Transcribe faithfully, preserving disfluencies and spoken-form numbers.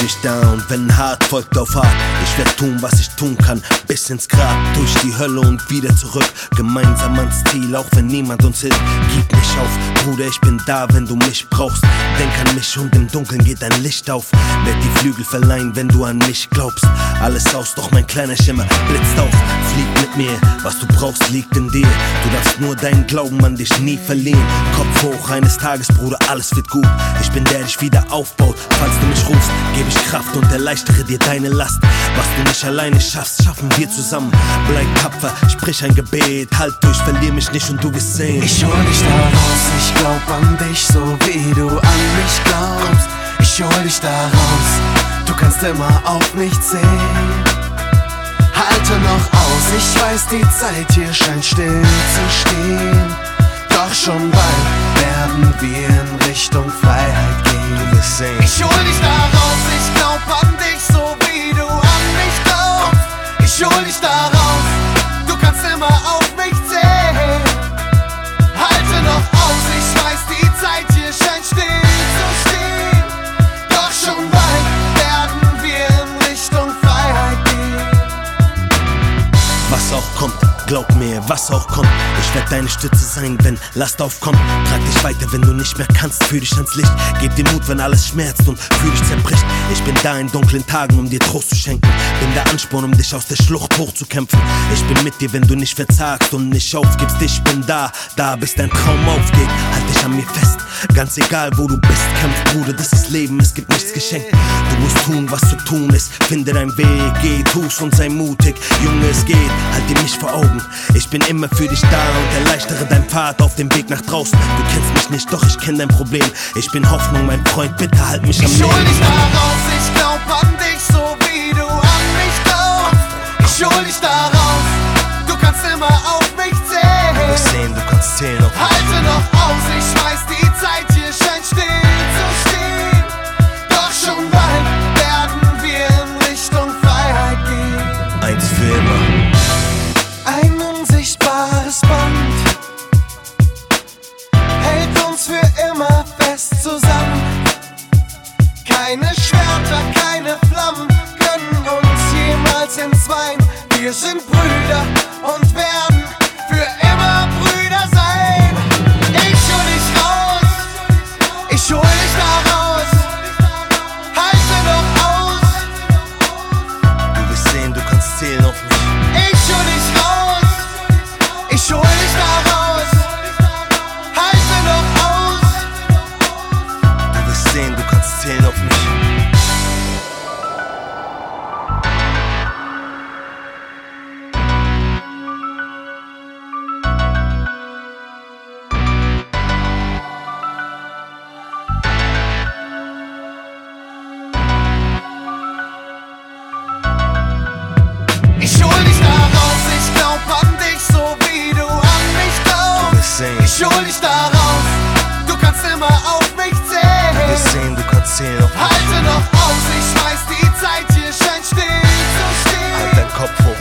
dich da und wenn hart folgt auf hart. Ich werd tun, was ich tun kann, bis ins Grab, durch die Hölle und wieder zurück. Gemeinsam ans Ziel, auch wenn niemand uns hilft. Gib nicht auf, Bruder, ich bin da, wenn du mich brauchst. Denk an mich und im Dunkeln geht ein Licht auf. Werd die Flügel verleihen, wenn du an mich glaubst. Alles aus, doch mein kleiner Schimmer blitzt auf. Flieg mit mir, was du brauchst, liegt in dir. Du darfst nur deinen Glauben an dich nie verlieren. Kopf hoch, eines Tages, Bruder, alles wird gut. Ich bin der, der dich wieder aufbaut. Falls du mich rufst, gebe ich Kraft und erleichtere dir deine Last. Was du nicht alleine schaffst, schaffen wir zusammen. Bleib tapfer, sprich ein Gebet. Halt durch, verlier mich nicht und du wirst sehen. Ich hol dich da raus, ich glaub an dich, so wie du an mich glaubst. Ich hol dich da raus, du kannst immer auf mich zählen. Halte noch aus, ich weiß, die Zeit hier scheint still zu stehen. Doch schon bald werden wir in Richtung Freiheit gehen. Du wirst sehen. Ich hol dich da raus, ich glaub an dich, so wie du an mich glaubst. Ich hol dich da raus, du kannst immer auf mich zählen. Halte noch aus, ich weiß, die Zeit hier scheint still zu stehen. Doch schon bald werden wir in Richtung Freiheit gehen. Was auch kommt, glaub mir, was auch kommt. Ich werd deine Stütze sein, wenn Last aufkommt. Trag dich weiter, wenn du nicht mehr kannst, führ dich ans Licht. Geb dir Mut, wenn alles schmerzt und fühl dich zerbricht. Ich bin da in dunklen Tagen, um dir Trost zu schenken. Bin der Ansporn, um dich aus der Schlucht hochzukämpfen. Ich bin mit dir, wenn du nicht verzagst und nicht aufgibst. Ich bin da, da bis dein Traum aufgeht. Halt dich an mir fest, ganz egal wo du bist. Kämpf, Bruder, das ist Leben, es gibt nichts geschenkt. Du musst tun, was zu tun ist. Finde deinen Weg, geh, tu's und sei mutig. Junge, es geht, halt dir mich vor Augen. Ich bin immer für dich da und erleichtere deinen Pfad auf dem Weg nach draußen. Du kennst mich nicht, doch ich kenn dein Problem. Ich bin Hoffnung, mein Freund, bitte halt mich am Leben. Ich hol dich da raus, ich glaub an dich, so wie du an mich glaubst. Ich hol dich da raus, du kannst immer auf mich zählen. Du wirst sehen, du kannst zählen auf mich. Halte noch aus, ich weiß, die Zeit hier scheint still zu stehen. Doch schon bald werden wir in Richtung Freiheit gehen. Eins für immer. Ein unsichtbares Band hält uns für immer fest zusammen. Keine Schwerter, keine Flammen können uns jemals entzweien. Wir sind Brüder und werden für immer Brüder sein. Ich hol dich raus, ich hol dich da raus. Halte noch aus. Du wirst sehen, du kannst zählen auf mich. Ich hol dich raus, ich hol dich da raus. Halte noch aus. Du wirst sehen, du kannst zählen auf mich. Ich hol dich da raus, ich glaub an dich, so wie du an mich glaubst. Du wirst sehen. Ich hol dich da raus, du kannst immer auf mich zählen. Du wirst sehen, du kannst zählen auf mich. Halte noch aus, ich weiß, die Zeit hier scheint still zu stehen. Halt deinen Kopf hoch.